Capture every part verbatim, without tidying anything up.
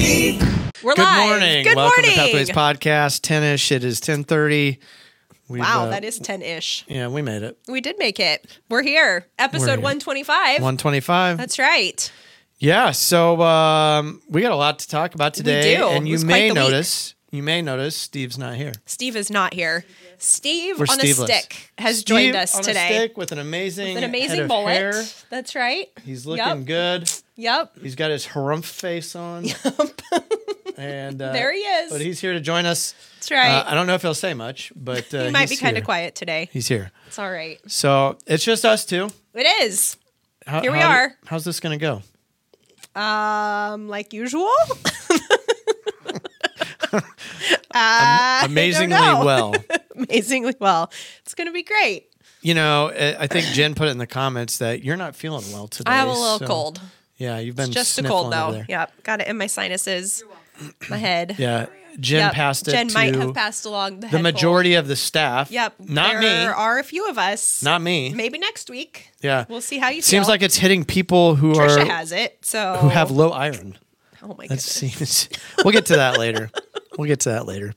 We're Good live. morning. Good Welcome morning. to Pathways Podcast. ten-ish. It is ten thirty. We've, Wow, uh, that is ten-ish. Yeah, we made it. We did make it. We're here. Episode We're here. one twenty-five. one twenty-five. That's right. Yeah, so um, we got a lot to talk about today. do. And It you was may quite the week. notice, you may notice Steve's not here. Steve is not here. Steve We're on Steveless. a stick has Steve joined us on today. a stick with an amazing, With an head amazing of bullet. hair. That's right. He's looking Yep. good. Yep. He's got his harumph face on. and uh, There he is. But he's here to join us. That's right. Uh, I don't know if he'll say much, but uh, he might he's be kind of here. quiet today. He's here. It's all right. So it's just us two. It is. How, Here we how- are. How's this going to go? Um, like usual. uh, Amazingly I don't know. well. Amazingly well. It's going to be great. You know, I I think Jen put it in the comments that you're not feeling well today. I have a little so- cold. Yeah, you've been Just a sniffling cold over though. there. Yep. Got it in my sinuses, my head. Yeah, Jen Yep. passed it Jen to might have passed along the, the head majority of the staff. Cold. Yep. Not there me. are a few of us. Not me. Maybe next week. Yeah. We'll see how you Seems feel. like it's hitting people who Trisha are has it. So who have low iron. Oh my That goodness. seems. We'll get to that later. We'll get to that later.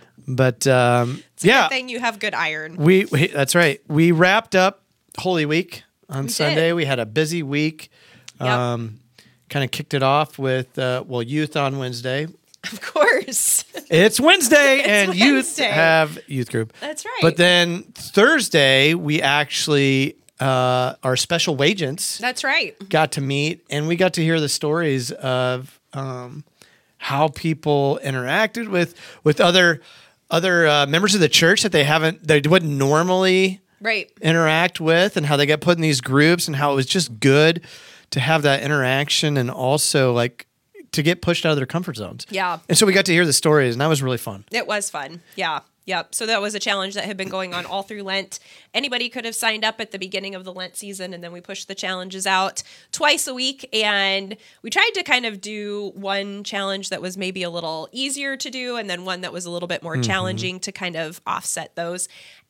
But um, It's a yeah, good thing you have good iron. we, we that's right. We wrapped up Holy Week on We Sunday. did. We had a busy week. Yep. Um, kind of kicked it off with uh, well, youth on Wednesday. Of course. It's Wednesday, and youth Wednesday. have youth group. That's right. But then Thursday, we actually uh, our special wagents That's right. got to meet, and we got to hear the stories of um, how people interacted with with other other uh, members of the church that they haven't they wouldn't normally Right. interact with, and how they got put in these groups, and how it was just good to have that interaction, and also like to get pushed out of their comfort zones. Yeah. And so we got to hear the stories, and that was really fun. It was fun. Yeah. Yep. So that was a challenge that had been going on all through Lent. Anybody could have signed up at the beginning of the Lent season, and then we pushed the challenges out twice a week. And we tried to kind of do one challenge that was maybe a little easier to do, and then one that was a little bit more Mm-hmm. challenging to kind of offset those.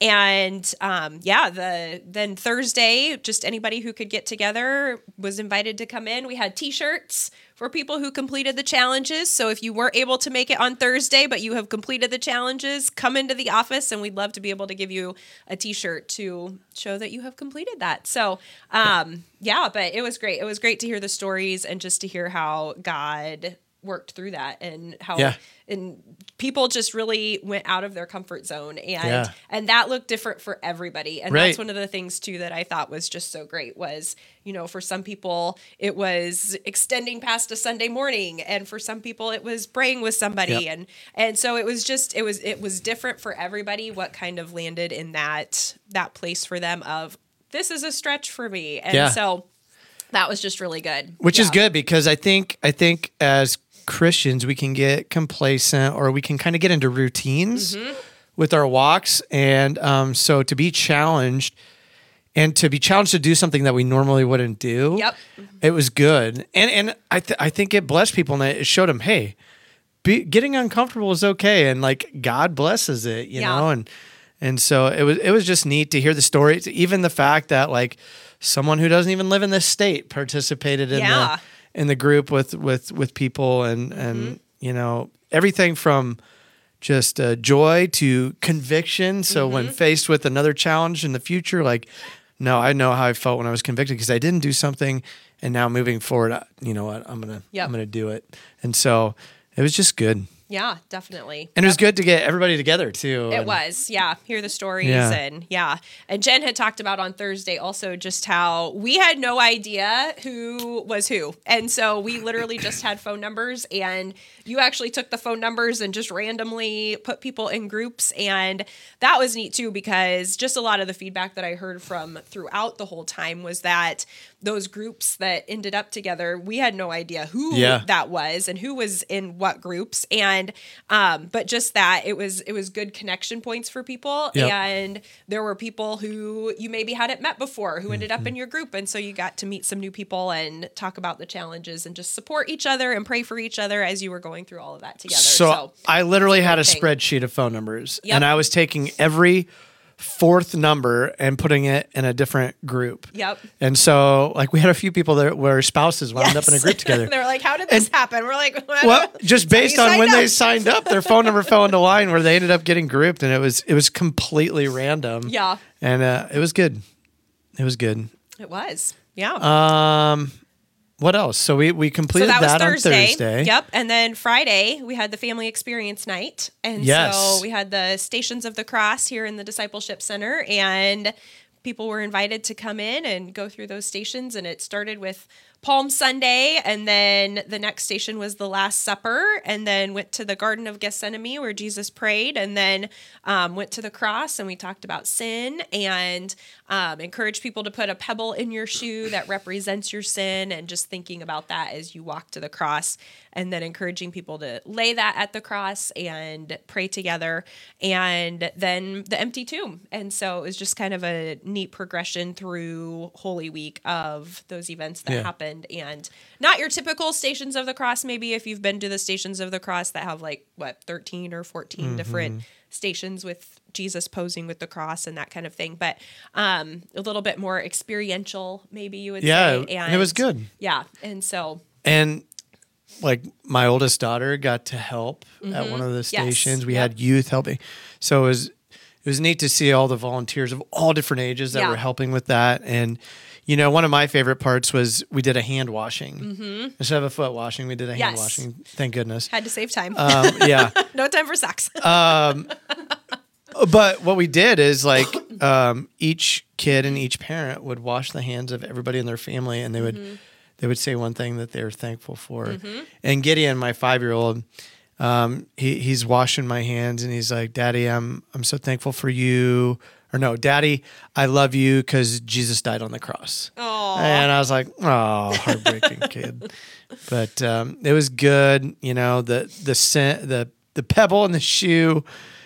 And um, yeah, the then Thursday, just anybody who could get together was invited to come in. We had T-shirts for people who completed the challenges. So if you weren't able to make it on Thursday, but you have completed the challenges, come into the office, and we'd love to be able to give you a T-shirt to show that you have completed that. So um, yeah, but it was great. It was great to hear the stories and just to hear how God worked through that, and how Yeah. and people just really went out of their comfort zone, and Yeah. and that looked different for everybody. And Right. that's one of the things too that I thought was just so great was, you know, for some people it was extending past a Sunday morning, and for some people it was praying with somebody. Yep. And and so it was just it was it was different for everybody what kind of landed in that that place for them of this is a stretch for me. And Yeah. so that was just really good. Which is Yeah. good, because I think I think as Christians we can get complacent, or we can kind of get into routines Mm-hmm. with our walks, and um, so to be challenged and to be challenged to do something that we normally wouldn't do. Yep. It was good, and and I th- I think it blessed people, and it showed them, hey, be, getting uncomfortable is okay, and like God blesses it, you Yeah. know, and and so it was it was just neat to hear the stories, even the fact that like someone who doesn't even live in this state participated in Yeah. the in the group with with with people, and and Mm-hmm. you know, everything from just uh, joy to conviction. So Mm-hmm. when faced with another challenge in the future, like, no, I know how I felt when I was convicted, because I didn't do something, and now moving forward, I- you know what, I'm gonna Yep. I'm gonna do it. And so it was just good, Yeah, definitely. and it was good to get everybody together too. It And- was, yeah. Hear the stories, Yeah. and yeah. And Jen had talked about on Thursday also just how we had no idea who was who. And so we literally just had phone numbers, and you actually took the phone numbers and just randomly put people in groups. And that was neat too, because just a lot of the feedback that I heard from throughout the whole time was that those groups that ended up together, we had no idea who Yeah. that was and who was in what groups. And um, but just that it was it was good connection points for people. Yep. And there were people who you maybe hadn't met before who ended up in your group. And so you got to meet some new people and talk about the challenges and just support each other and pray for each other as you were going through all of that together. So, So, I literally had a thing. spreadsheet of phone numbers, Yep. and I was taking every fourth number and putting it in a different group. Yep. And so, like, we had a few people that were spouses wound Yes. up in a group together. They're like, how did this And- happen? We're like, Well, just That's how based you on signed when up. they signed up, their phone number fell into line where they ended up getting grouped, and it was it was completely random. Yeah. And uh, it was good. It was good. It was. Yeah. Um, what else? So we we So completed that was that Thursday. on Thursday. Yep. And then Friday, we had the family experience night. And Yes. so we had the Stations of the Cross here in the Discipleship Center. And people were invited to come in and go through those stations. And it started with Palm Sunday. And then the next station was the Last Supper. And then went to the Garden of Gethsemane where Jesus prayed. And then um, went to the cross and we talked about sin and um, encouraged people to put a pebble in your shoe that represents your sin and just thinking about that as you walk to the cross. And then encouraging people to lay that at the cross and pray together. And then the empty tomb. And so it was just kind of a neat progression through Holy Week of those events that Yeah. happened. And not your typical Stations of the Cross, maybe if you've been to the Stations of the Cross that have like, what, thirteen or fourteen Mm-hmm. different stations with Jesus posing with the cross and that kind of thing. But um, a little bit more experiential, maybe you would Yeah, say. and it was good. Yeah. And so... And like my oldest daughter got to help at one of the stations. We Yep. had youth helping. So it was it was neat to see all the volunteers of all different ages that Yeah. were helping with that. And you know, one of my favorite parts was we did a hand washing. Mm-hmm. Instead of a foot washing, we did a hand Yes. washing. Thank goodness. Had to save time. Um, yeah. no time for sex. But what we did is like um, each kid and each parent would wash the hands of everybody in their family, and they would Mm-hmm. they would say one thing that they were thankful for. And Gideon, my five year old, um, he he's washing my hands, and he's like, "Daddy, I'm I'm so thankful for you." Or no, Daddy, I love you because Jesus died on the cross. Aw. And I was like, "Oh, heartbreaking kid." But um, it was good, you know. The the scent, the the pebble in the shoe.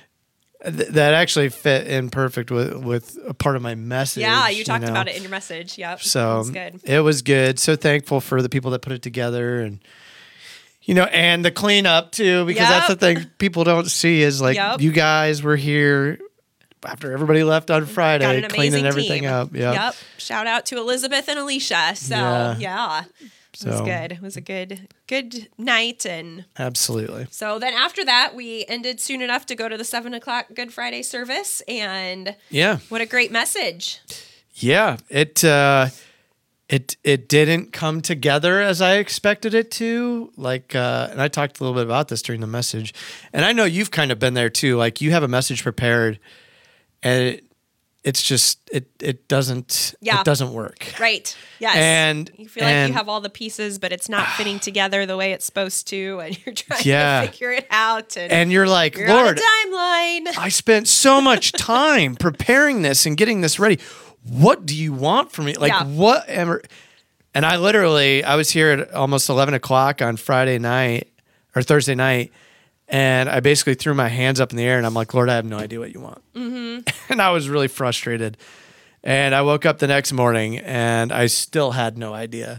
Th- that actually fit in perfect with, with a part of my message. Yeah, you talked know? about it in your message. Yep. So it was good. it was good. So thankful for the people that put it together, and you know, and the cleanup too, because that's the Yep. thing people don't see is like Yep. you guys were here after everybody left on Got Friday, an cleaning amazing everything team. up. Yep. Yep. Shout out to Elizabeth and Alicia. So Yeah. yeah, it was So- good. It was a good, good night. And Absolutely. so then after that, we ended soon enough to go to the seven o'clock Good Friday service. And Yeah. what a great message. Yeah. It uh it it didn't come together as I expected it to. Like uh and I talked a little bit about this during the message. And I know you've kind of been there too. Like you have a message prepared and it, it's just it it doesn't Yeah. it doesn't work. Right. Yes. And- you feel like and- you have all the pieces, but it's not fitting together the way it's supposed to. And you're trying Yeah. to figure it out. And, And you're like, you're Lord, on a timeline. I spent so much time preparing this and getting this ready. What do you want from me? Like, Yeah. what am And I literally, I was here at almost eleven o'clock on Friday night or Thursday night, and I basically threw my hands up in the air and I'm like, Lord, I have no idea what you want. Mm-hmm. And I was really frustrated. And I woke up the next morning and I still had no idea.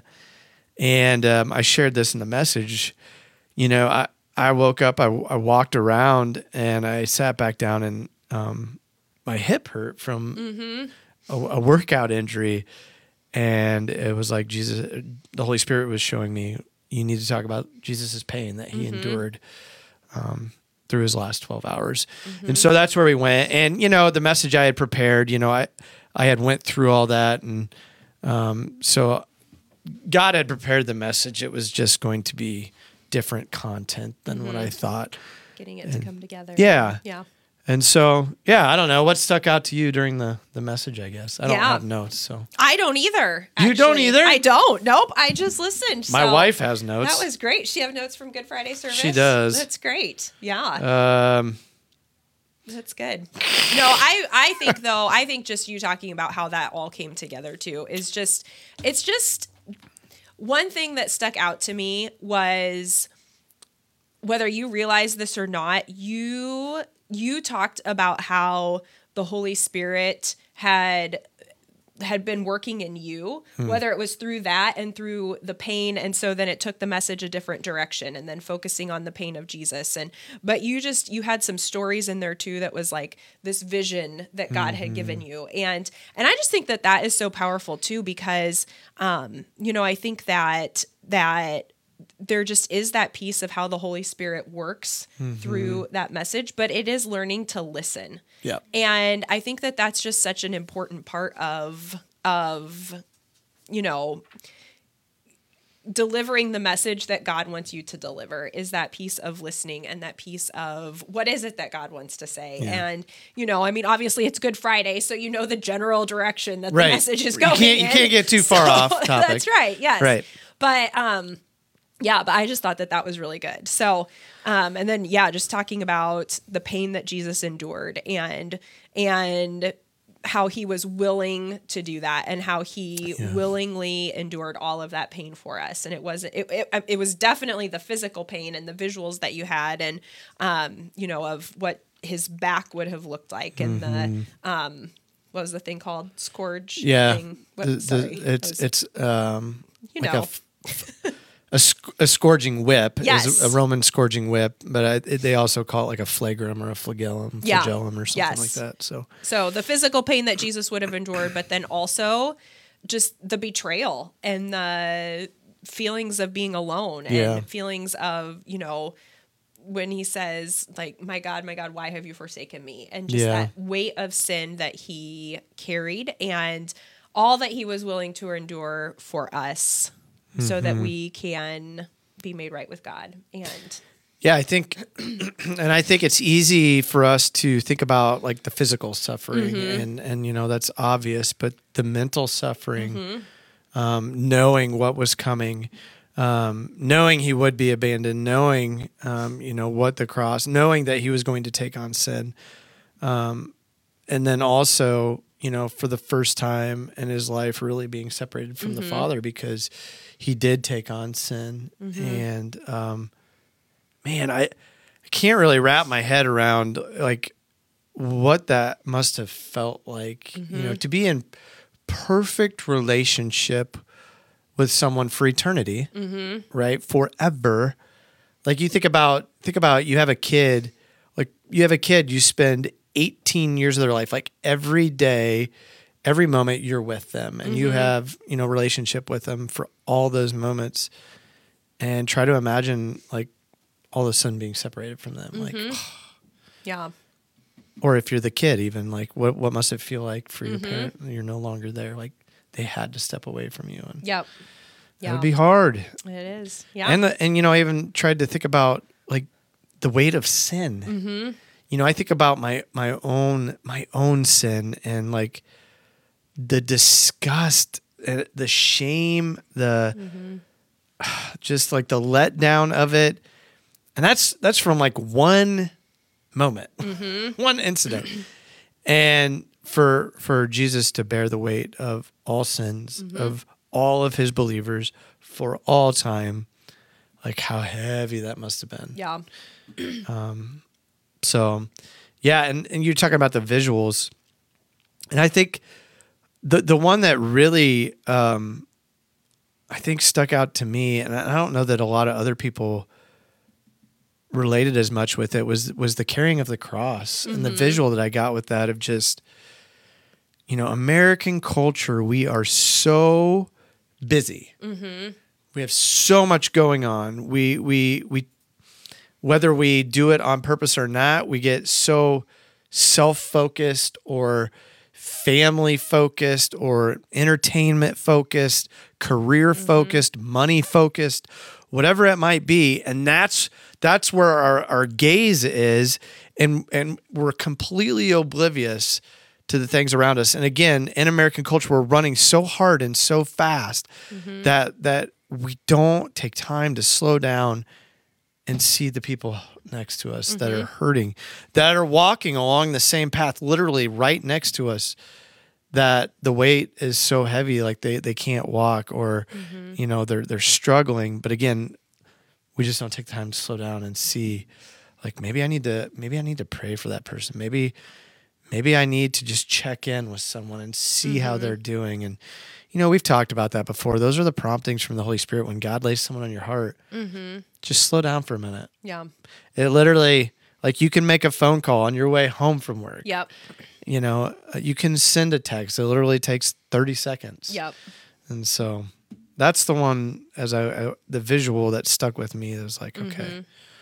And um, I shared this in the message. You know, I, I woke up, I, I walked around and I sat back down and um, my hip hurt from a, a workout injury. And it was like Jesus, the Holy Spirit was showing me, you need to talk about Jesus' pain that he endured um, through his last twelve hours. And so that's where we went. And, you know, the message I had prepared, you know, I, I had went through all that. And um, so God had prepared the message. It was just going to be different content than what I thought. Getting it to come together. Yeah. Yeah. And so, yeah, I don't know. What stuck out to you during the, the message, I guess? I don't Yeah. have notes, so. I don't either. You don't actually. either? I don't. Nope. I just listened. My so wife has notes. That was great. She have notes from Good Friday service. She does. That's great. Yeah. Um, That's good. No, I I think though, I think just you talking about how that all came together too is just it's just one thing that stuck out to me was whether you realize this or not, you you talked about how the Holy Spirit had had been working in you, Hmm. whether it was through that and through the pain. And so then it took the message a different direction, and then focusing on the pain of Jesus. And, but you just, you had some stories in there too, that was like this vision that God Mm-hmm. had given you. And, and I just think that that is so powerful too, because, um, you know, I think that, that, there just is that piece of how the Holy Spirit works Mm-hmm. through that message, but it is learning to listen. Yeah. And I think that that's just such an important part of, of, you know, delivering the message that God wants you to deliver, is that piece of listening and that piece of what is it that God wants to say. Yeah. And, you know, I mean, obviously it's Good Friday, so you know the general direction that Right. the message is You going can't- you in. can't get too far off topic. That's right. Yes. Right. But, um, yeah, but I just thought that that was really good. So, um, and then, yeah, just talking about the pain that Jesus endured, and, and how he was willing to do that, and how he Yeah. willingly endured all of that pain for us. And it wasn't, it, it, it was definitely the physical pain and the visuals that you had, and, um, you know, of what his back would have looked like, and Mm-hmm. the, um, what was the thing called? Scourge? Yeah. Thing? What, The- the- sorry. it's, I was- it's, um, you like know. a f- A, sc- a scourging whip Yes. is a Roman scourging whip, but I, it, they also call it like a flagrum or a flagellum, Yeah. flagellum or something Yes. like that. So So the physical pain that Jesus would have endured, but then also just the betrayal and the feelings of being alone, and Yeah. feelings of, you know, when he says like, my God, my God, why have you forsaken me? And just Yeah. that weight of sin that he carried, and all that he was willing to endure for us, so that we can be made right with God. And yeah, I think, and I think it's easy for us to think about like the physical suffering, Mm-hmm. and and you know that's obvious, but the mental suffering, Mm-hmm. um, knowing what was coming, um, knowing he would be abandoned, knowing um, you know what the cross, knowing that he was going to take on sin, um, and then also you know for the first time in his life really being separated from the Father, because he did take on sin, and um, man, I, I can't really wrap my head around like what that must have felt like, you know, to be in perfect relationship with someone for eternity, right? Forever. Like you think about, think about, you have a kid, like you have a kid, you spend eighteen years of their life, like every day, every moment you're with them, and you have, you know, relationship with them for all those moments, and try to imagine like all of a sudden being separated from them. Like, yeah, or if you're the kid, even like what, what must it feel like for your parent? You're no longer there. Like they had to step away from you, and yep, that yeah, would be hard. it is. Yeah, And, the, and, you know, I even tried to think about like the weight of sin. Mm-hmm. You know, I think about my, my own, my own sin, and like the disgust, uh, the shame, the, just like the letdown of it. And that's, that's from like one moment, one incident. And for, for Jesus to bear the weight of all sins, of all of his believers for all time, like how heavy that must have been. yeah, So, yeah, and, and you're talking about the visuals, and I think the the one that really um, I think stuck out to me, and I don't know that a lot of other people related as much with it, was was the carrying of the cross, and the visual that I got with that of just, you know, American culture. We are so busy. We have so much going on. We we we. Whether we do it on purpose or not, we get so self-focused or family-focused or entertainment-focused, career-focused, money-focused, whatever it might be. And that's that's where our, our gaze is, and, and we're completely oblivious to the things around us. And again, in American culture, we're running so hard and so fast that that we don't take time to slow down and see the people next to us that are hurting, that are walking along the same path, literally right next to us, that the weight is so heavy, like they, they can't walk, or, you know, they're, they're struggling. But again, we just don't take time to slow down and see, like, maybe I need to, maybe I need to pray for that person. Maybe, maybe I need to just check in with someone and see Mm-hmm. how they're doing. And, you know, we've talked about that before. Those are the promptings from the Holy Spirit when God lays someone on your heart. Mm-hmm. Just slow down for a minute. Yeah. It literally, like you can make a phone call on your way home from work. Yep. You know, uh, you can send a text. It literally takes thirty seconds. Yep. And so that's the one, as I, I the visual that stuck with me. It was like, okay, Mm-hmm.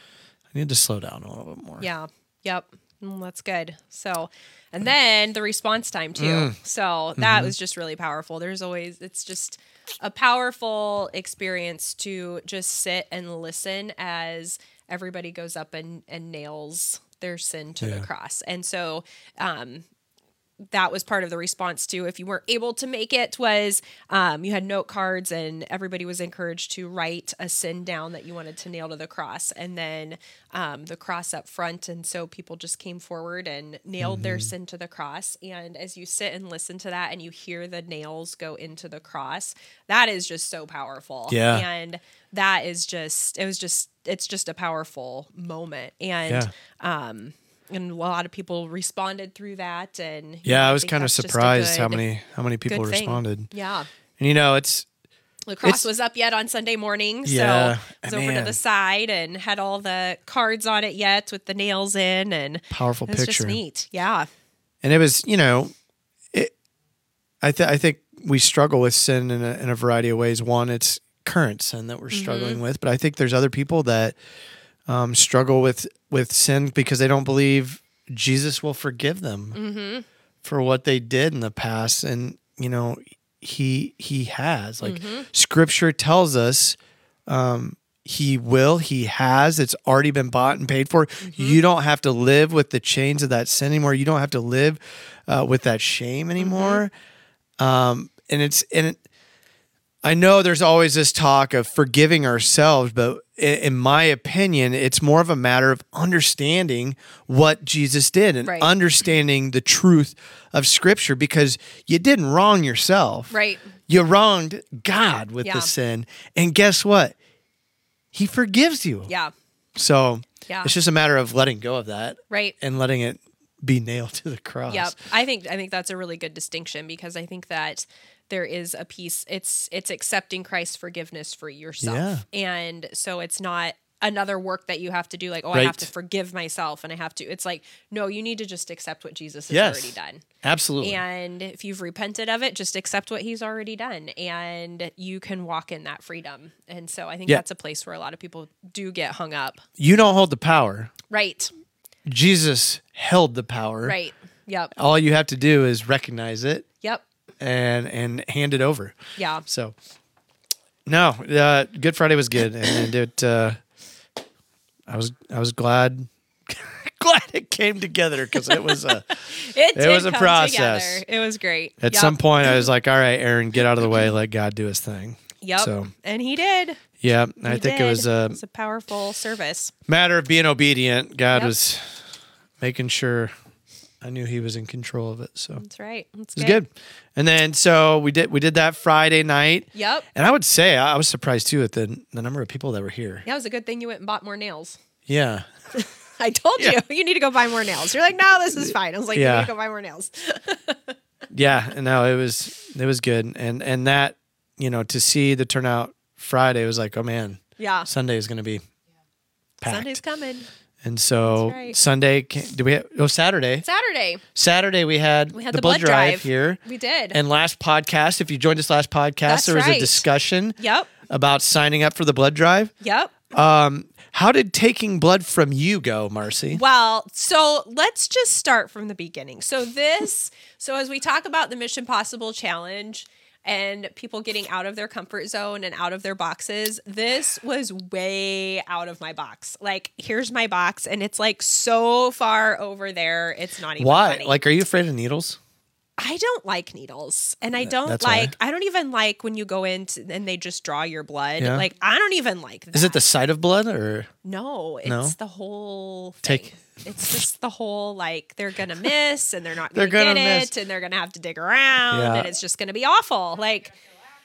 I need to slow down a little bit more. Yeah. Yep. Mm, that's good. So, and then the response time too. Mm. So that was just really powerful. There's always, it's just a powerful experience to just sit and listen as everybody goes up and, and nails their sin to Yeah. the cross. And so, um, that was part of the response too. If you weren't able to make it, was um, you had note cards and everybody was encouraged to write a sin down that you wanted to nail to the cross, and then um, the cross up front. And so people just came forward and nailed Mm-hmm. their sin to the cross. And as you sit and listen to that and you hear the nails go into the cross, that is just so powerful. Yeah. And that is just, it was just, it's just a powerful moment. And, Yeah. um, and a lot of people responded through that, and you Yeah, know, I was think kind of that's just a surprised how good- many how many people good thing. responded. Yeah, And you know, it's the cross It's- was up yet on Sunday morning, Yeah, so I was over to man. the side and had all the cards on it yet with the nails in, and powerful it's picture. just neat. Yeah, And it was, you know, it. I th- I think we struggle with sin in a, in a variety of ways. One, it's current sin that we're struggling Mm-hmm. with, but I think there's other people that um, struggle with with sin because they don't believe Jesus will forgive them Mm-hmm. for what they did in the past, and you know, he he has. Like Mm-hmm. Scripture tells us. Um, He will. He has. It's already been bought and paid for. Mm-hmm. You don't have to live with the chains of that sin anymore. You don't have to live uh, with that shame anymore. Um, and it's and it, I know there's always this talk of forgiving ourselves, but in, in my opinion, it's more of a matter of understanding what Jesus did and Right. understanding the truth of Scripture, because you didn't wrong yourself. right. You wronged God with Yeah. the sin, and guess what? He forgives you. Yeah, So Yeah. it's just a matter of letting go of that right. and letting it be nailed to the cross. Yep. I think I think that's a really good distinction, because I think that there is a piece, it's it's accepting Christ's forgiveness for yourself. And so it's not another work that you have to do, like, oh, I have Right. to forgive myself and I have to, it's like, no, you need to just accept what Jesus has Yes. already done. Absolutely. And if you've repented of it, just accept what he's already done, and you can walk in that freedom. And so I think Yeah. that's a place where a lot of people do get hung up. You don't hold the power. Right. Jesus held the power. Right. Yep. All you have to do is recognize it Yep. and and hand it over. Yeah. So, no, uh, Good Friday was good, and it. Uh, I was I was glad glad it came together, because it was a It, did was a come process. together. It was great. at Yep. some point I was like, all right, Aaron, get out of the way, let God do His thing. Yep. So And he did. yeah, He I think did. it was a It was a powerful service. matter of being obedient. God Yep. was making sure I knew He was in control of it. So That's right. That's it was good. And then so we did we did that Friday night. Yep. And I would say I I was surprised too at the the number of people that were here. Yeah, it was a good thing you went and bought more nails. Yeah. I told Yeah. you, you need to go buy more nails. You're like, no, this is fine. I was like, you Yeah. need to go buy more nails. Yeah. And no, it was it was good. And and that, you know, to see the turnout Friday was like, oh man, Yeah. Sunday is gonna be packed. Sunday's coming. And so That's right. Sunday ca- do we have, oh Saturday. Saturday. Saturday we had, We had the, the blood, blood drive, drive. here. We did. And last podcast, if you joined us last podcast, That's there was a right. discussion Yep. about signing up for the blood drive. Yep. Um, how did taking blood from you go, Marcy? Well, so let's just start from the beginning. So this, so as we talk about the Mission Possible Challenge and people getting out of their comfort zone and out of their boxes, this was way out of my box. Like, here's my box, and it's like so far over there, it's not even Why? funny. Like, are you afraid of needles? I don't like needles, and I don't that's why. like. I don't even like when you go in to, and they just draw your blood. Yeah. Like, I don't even like that. Is it the sight of blood or? No, it's No? the whole thing. Take- It's just the whole, like, they're gonna miss and they're not They're gonna, gonna get miss. it, and they're gonna have to dig around, Yeah. and it's just gonna be awful. Like,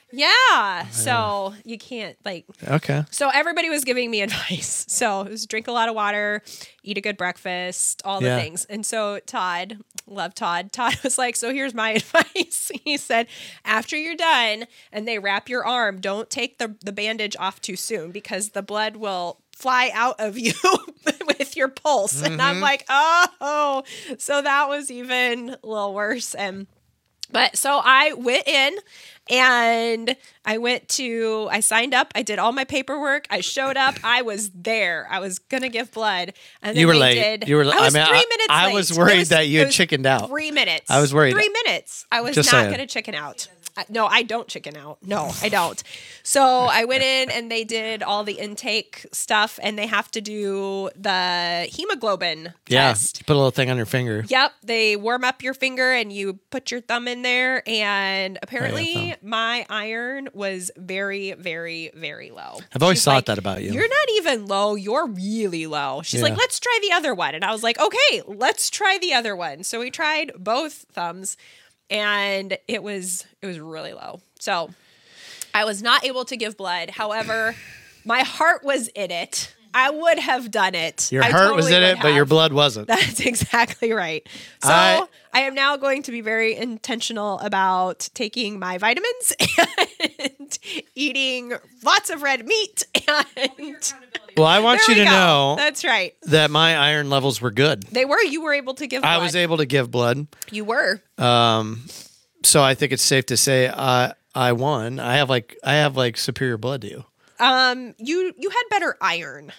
Yeah. So you can't like. Okay. So everybody was giving me advice. So it was drink a lot of water, eat a good breakfast, all the Yeah. things. And so Todd, love Todd. Todd was like, so here's my advice. He said, after you're done and they wrap your arm, don't take the, the bandage off too soon because the blood will fly out of you with your pulse. Mm-hmm. And I'm like, oh, so that was even a little worse. And But so I went in and I went to, I signed up. I did all my paperwork. I showed up. I was there. I was going to give blood. And then you were they late. Did, you were I was I mean, three I, minutes I late. was worried was, that you had was chickened out. Three minutes. I was worried. Three minutes. I was Just not saying. going to chicken out. No, I don't chicken out. No, I don't. So I went in and they did all the intake stuff and they have to do the hemoglobin Yeah. test. Put a little thing on your finger. Yep. They warm up your finger and you put your thumb in there. And apparently Oh, yeah, my iron was very, very, very low. I've always She's thought like, that about you. You're not even low. You're really low. She's Yeah. like, let's try the other one. And I was like, okay, let's try the other one. So we tried both thumbs and it was, it was really low. So I was not able to give blood. However, my heart was in it. I would have done it. Your I heart was totally in would it, but your have. blood wasn't. That's exactly right. So I- I am now going to be very intentional about taking my vitamins and eating lots of red meat. And Well, I want there you we to go. know That's right. that my iron levels were good. They were. You were able to give blood. I was able to give blood. You were. Um, so I think it's safe to say I I won. I have like I have like superior blood to you. Um, you you had better iron.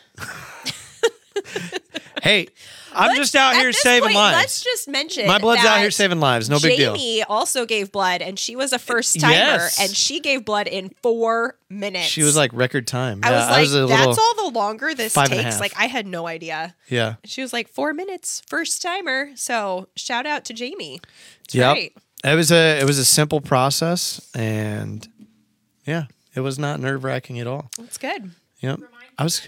Hey, I'm Let's- just out at here this saving point, lives. Let's just mention My blood's out that here saving lives. No big deal. Jamie also gave blood, and she was a first timer, Yes. and she gave blood in four minutes. She was like record time. I Yeah, was like, a that's little, all the longer this five and a takes. half. Like, I had no idea. Yeah. She was like, four minutes, first timer. So shout out to Jamie. It's Yep. great. It was a it was a simple process, and yeah, it was not nerve wracking at all. That's good. Yep. I was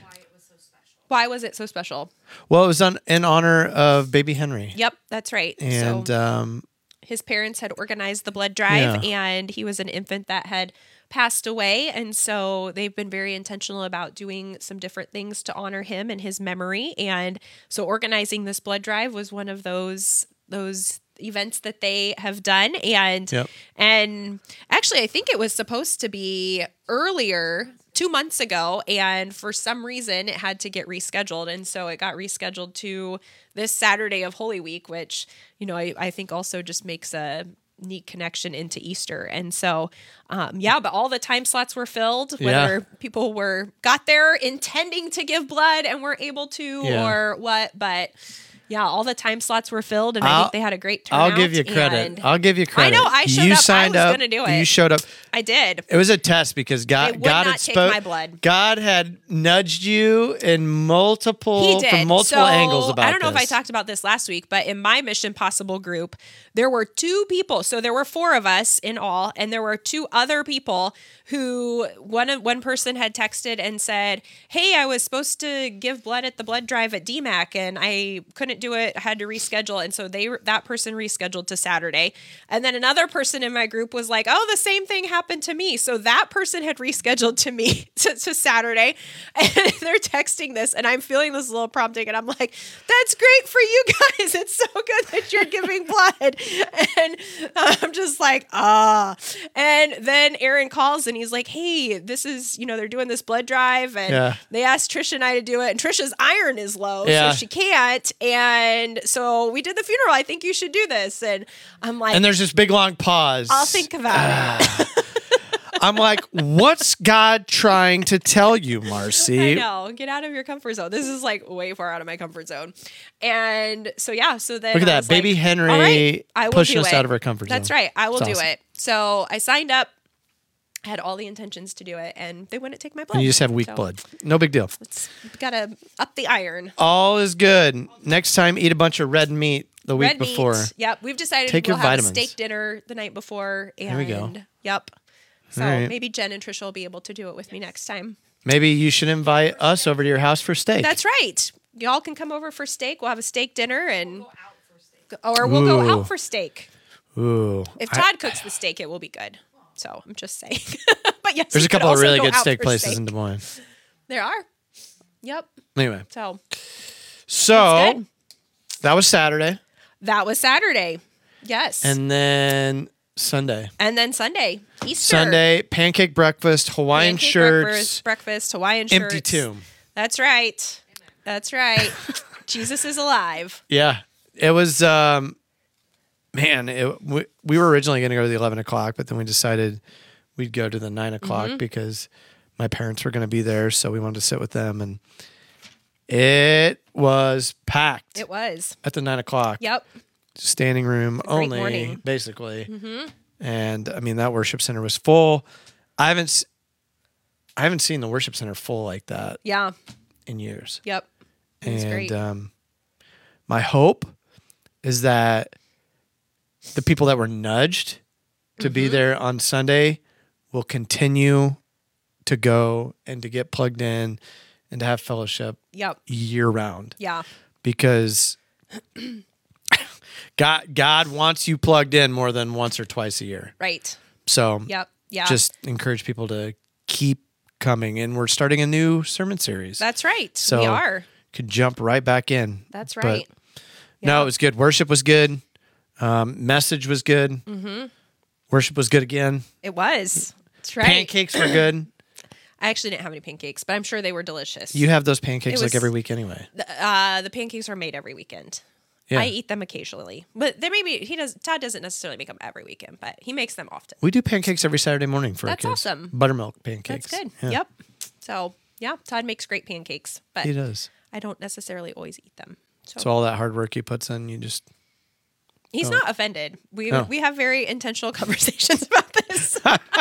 Why was it so special? well. It was on, in honor of baby Henry, Yep, that's right. and so um, his parents had organized the blood drive, Yeah. and he was an infant that had passed away. And so they've been very intentional about doing some different things to honor him and his memory. And so organizing this blood drive was one of those those events that they have done. And Yep. and actually, I think it was supposed to be earlier, two months ago, and for some reason it had to get rescheduled. And so it got rescheduled to this Saturday of Holy Week, which, you know, I, I think also just makes a neat connection into Easter. And so, um, yeah, but all the time slots were filled, whether Yeah. people were got there intending to give blood and were able to Yeah. or what, but yeah, all the time slots were filled, and I I'll- think they had a great turnout. I'll give you credit. and I'll give you credit. know, I showed you up. I Signed was up. gonna do it. You showed up. I did. It was a test because They God, would God not had take spoke. my blood. God had nudged you in multiple He did. from multiple So, angles about. I don't know if I this. talked about this last week, but in my Mission Possible group, there were two people. So there were four of us in all, and there were two other people who one of one person had texted and said, "Hey, I was supposed to give blood at the blood drive at D MAC, and I couldn't do it. I had to reschedule." And so they that person rescheduled to Saturday. And then another person in my group was like, "Oh, the same thing happened to me." So that person had rescheduled to me to, to Saturday, and they're texting this, and I'm feeling this little prompting, and I'm like, "That's great for you guys. It's so good that you're giving blood." And I'm just like, ah. And then Aaron calls and he's like, "Hey, this is, you know, they're doing this blood drive, and Yeah. they asked Trisha and I to do it, and Trisha's iron is low, Yeah. so she can't. And so we did the funeral. I think you should do this." And I'm like, And there's this big long pause. I'll think about it. I'm like, what's God trying to tell you, I Marcy? know. Get out of your comfort zone. This is like way far out of my comfort zone. And so, yeah. So then Look at I that. was Baby like, Henry "All right, I will pushing do us it." out of our comfort zone. That's right. I will That's do awesome. it. So I signed up, had all the intentions to do it, and they wouldn't take my blood. And you just have weak So blood. No big deal. It's gotta up the iron. All is good. Next time, eat a bunch of red meat the week Red before. meat. Yep. We've decided Take we'll your have vitamins. a steak dinner the night before. And we go. Yep. So All right. maybe Jen and Trisha will be able to do it with me next time. Maybe you should invite us over to your house for steak. That's right. Y'all can come over for steak. We'll have a steak dinner, and or we'll go Ooh. out for steak. Ooh. If I- Todd cooks the steak, it will be good. So I'm just saying. But yes, There's you a could couple of also really go good out steak for places steak. in Des Moines. There are. Yep. Anyway, So so good. that was Saturday, that was Saturday. Yes. And, and then Sunday. and then Sunday, Easter. Sunday, pancake breakfast, Hawaiian Pancake shirts, breakfast, breakfast, Hawaiian shirts. empty tomb. That's right. That's right. Jesus is alive. Yeah, it was. Um, man, it, we, we were originally going to go to the eleven o'clock, but then we decided we'd go to the nine o'clock Mm-hmm. because my parents were going to be there, so we wanted to sit with them, and it was packed. It was. At the nine o'clock. Yep. Standing room great only, morning. basically. Mm-hmm. And I mean, that worship center was full. I haven't, s- I haven't seen the worship center full like that Yeah. in years. Yep. It was And great. um, my hope is that the people that were nudged to be Mm-hmm. there on Sunday will continue to go and to get plugged in and to have fellowship Yep. year round. Yeah. Because God God wants you plugged in more than once or twice a year. Right. So Yep. Yeah. just encourage people to keep coming. And we're starting a new sermon series. That's right. So we are. could jump right back in. That's But right. no, Yeah. it was good. Worship was good. Um, message was good. Mm-hmm. Worship was good again. It was. That's right. Pancakes were good. I actually didn't have any pancakes, but I'm sure they were delicious. You have those pancakes It like was- every week anyway. uh, the pancakes are made every weekend. Yeah. I eat them occasionally, but there maybe he does. Todd doesn't necessarily make them every weekend, but he makes them often. We do pancakes every Saturday morning for That's our kids. awesome. Buttermilk pancakes. That's good. Yeah, Yep. So yeah, Todd makes great pancakes, but He does. I don't necessarily always eat them. So, So all that hard work he puts in, you just he's oh. not offended. We Oh. we have very intentional conversations about this.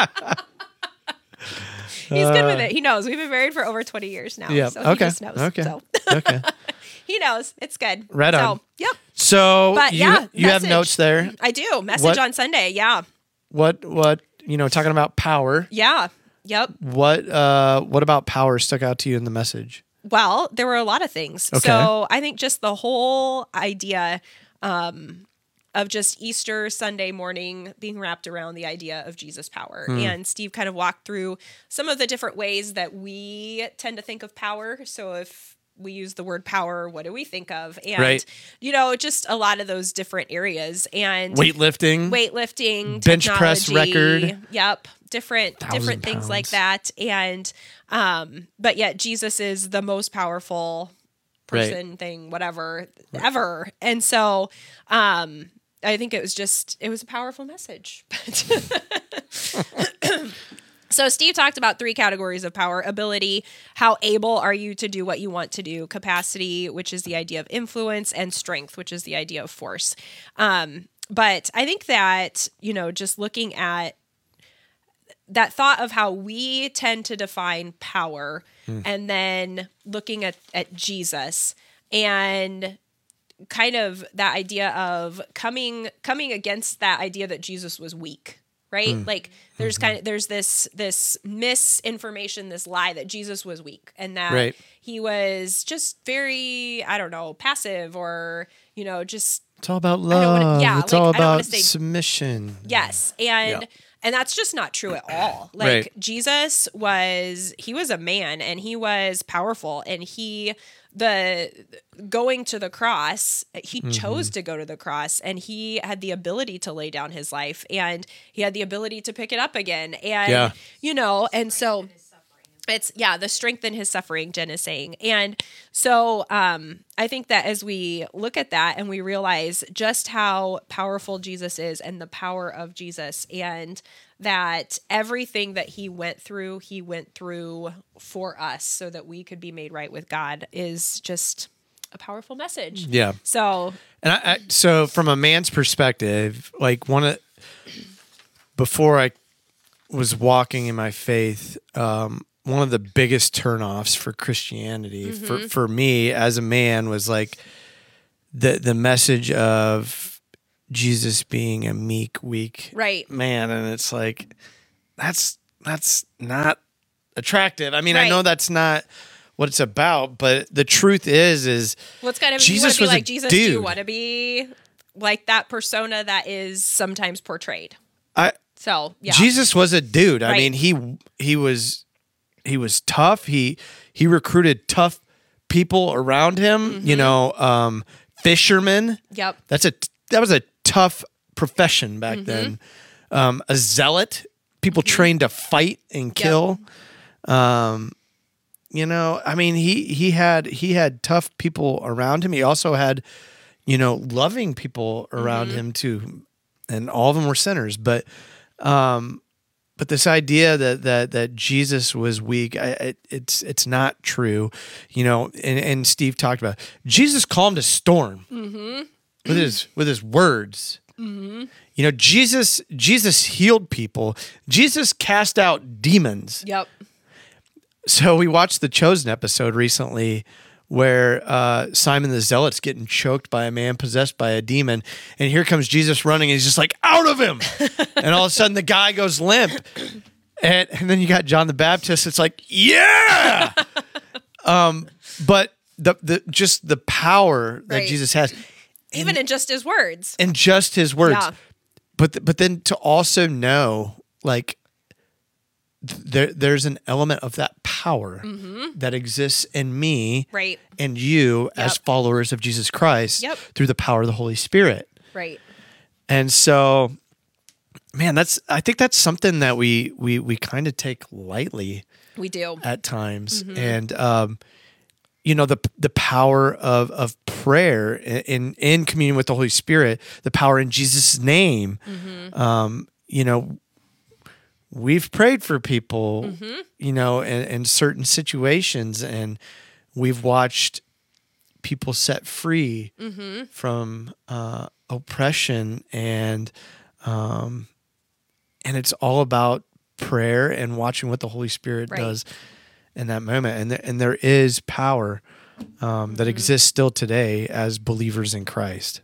He's good with it. He knows. We've been married for over twenty years now. yeah. So he okay. just knows. Okay. So okay. he knows. It's good. Right so, on. Yep. So But you yeah, you have message. notes there. I do. Message What- on Sunday. Yeah. What what you know, talking about power. Yeah. Yep. What uh what about power stuck out to you in the message? Well, there were a lot of things. Okay. So I think just the whole idea um, of just Easter Sunday morning being wrapped around the idea of Jesus' power. Hmm. And Steve kind of walked through some of the different ways that we tend to think of power. So if we use the word power, what do we think of? And, Right. you know, just a lot of those different areas. And Weightlifting. weightlifting, Bench press technology. record. Yep, different Thousand different things like pounds. that. And um, but yet Jesus is the most powerful Right. person, thing, whatever, ever. And so um, I think it was just it was a powerful message. So Steve talked about three categories of power: ability, how able are you to do what you want to do; capacity, which is the idea of influence; and strength, which is the idea of force. Um, but I think that, you know, just looking at that thought of how we tend to define power and then looking at, at Jesus and kind of that idea of coming coming against that idea that Jesus was weak. Right? Like there's kind of there's this this misinformation, this lie that Jesus was weak and that Right. he was just very, I don't know, passive or, you know, just It's all about don't wanna- love. yeah, it's like, all I don't wanna about say- submission. yes. And Yeah. and that's just not true at all. Like Right. Jesus was he was a man and he was powerful and he the going to the cross, he Mm-hmm. chose to go to the cross and he had the ability to lay down his life and he had the ability to pick it up again. And Yeah. you know, and so it's yeah, the strength in his suffering, Jen is saying. And so um, I think that as we look at that and we realize just how powerful Jesus is and the power of Jesus and that everything that he went through, he went through for us so that we could be made right with God is just a powerful message. Yeah. So And I, I so from a man's perspective, like one of before I was walking in my faith, um, one of the biggest turnoffs for Christianity Mm-hmm. for for me as a man was like the the message of Jesus being a meek, weak Right. man, and it's like that's that's not attractive. I mean, I Right. know that's not what it's about, but the truth is, is what's kind of Jesus you was want to be a like Jesus? Do you dude. want to be like that persona that is sometimes portrayed? I So yeah, Jesus was a dude. I Right. mean, he he was he was tough. He he recruited tough people around him. Mm-hmm. You know, um, fishermen. Yep. That's a that was a tough profession back Mm-hmm. then. Um, a zealot, people trained to fight and kill. Um, you know, I mean, he he had he had tough people around him. He also had, you know, loving people around Mm-hmm. him too, and all of them were sinners. But, um, but this idea that that that Jesus was weak, I, I, it's it's not true. You know, and, and Steve talked about it. Jesus calmed a storm Mm-hmm. with his with his words. Mm-hmm. You know, Jesus Jesus healed people. Jesus cast out demons. Yep. So we watched the Chosen episode recently where uh, Simon the Zealot's getting choked by a man possessed by a demon. And here comes Jesus running and he's just like, out of him. And all of a sudden the guy goes limp. And, and then you got John the Baptist. It's like, yeah. um, but the, the just the power that Right. Jesus has. Even in just his words. And just his words. Yeah. But th- but then to also know, like, th- there there's an element of that power that exists in me Right. and you as Yep. followers of Jesus Christ Yep. through the power of the Holy Spirit. Right. And so, man, that's I think that's something that we we we kind of take lightly We do. at times, and um, you know the the power of of prayer in in communion with the Holy Spirit, the power in Jesus' name. Um, you know, we've prayed for people, you know, in, in certain situations, and we've watched people set free from uh, oppression, and um, and it's all about prayer and watching what the Holy Spirit Right. does in that moment. And there, and there is power um, that exists still today as believers in Christ.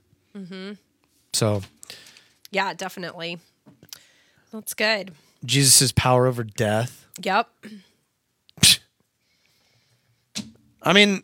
So Yeah, definitely. That's good. Jesus' power over death. Yep. I mean,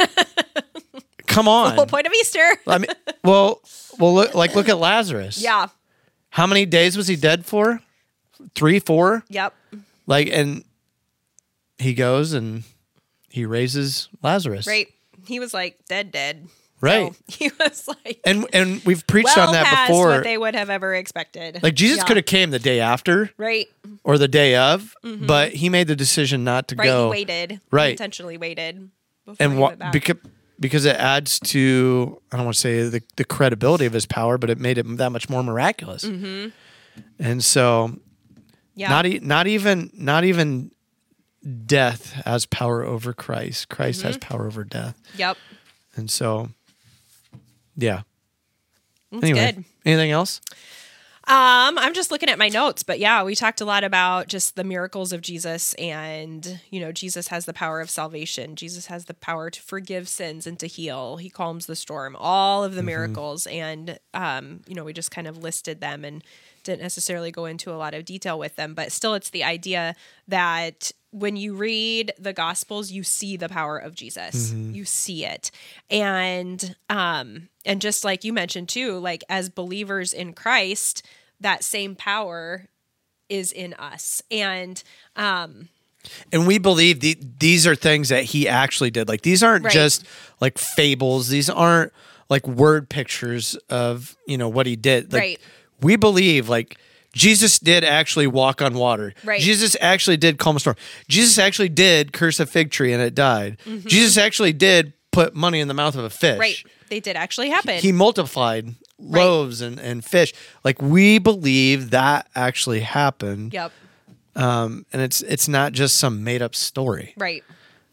come on. Whole point of Easter. I mean, well, well, look, like look at Lazarus. Yeah. How many days was he dead for? Three, four? Yep. Like, and he goes and he raises Lazarus. Right. He was like dead, dead. Right. So he was like And and we've preached well on that past before. what they would have ever expected. Like Jesus Yeah. could have came the day after Right. or the day of, but he made the decision not to Right. go. He waited. Right. He intentionally waited. Before And he what went back. because because it adds to I don't want to say the, the credibility of his power, but it made it that much more miraculous. And so yeah. not e- not even not even death has power over Christ. Christ has power over death. Yep. And so yeah. That's Anyway, good. anything else? Um, I'm just looking at my notes, but yeah, we talked a lot about just the miracles of Jesus, and you know, Jesus has the power of salvation. Jesus has the power to forgive sins and to heal. He calms the storm. All of the miracles, and um, you know, we just kind of listed them and didn't necessarily go into a lot of detail with them, but still, it's the idea that when you read the Gospels, you see the power of Jesus. You see it, and um, and just like you mentioned too, like as believers in Christ, that same power is in us. And um, And we believe the, these are things that he actually did. Like these aren't Right. just like fables. These aren't like word pictures of, you know, what he did. Like, Right. We believe like Jesus did actually walk on water. Right. Jesus actually did calm a storm. Jesus actually did curse a fig tree and it died. Jesus actually did put money in the mouth of a fish. right, they did actually happen. He multiplied loaves and, and fish. Like we believe that actually happened. yep. Um, and it's it's not just some made up story. Right.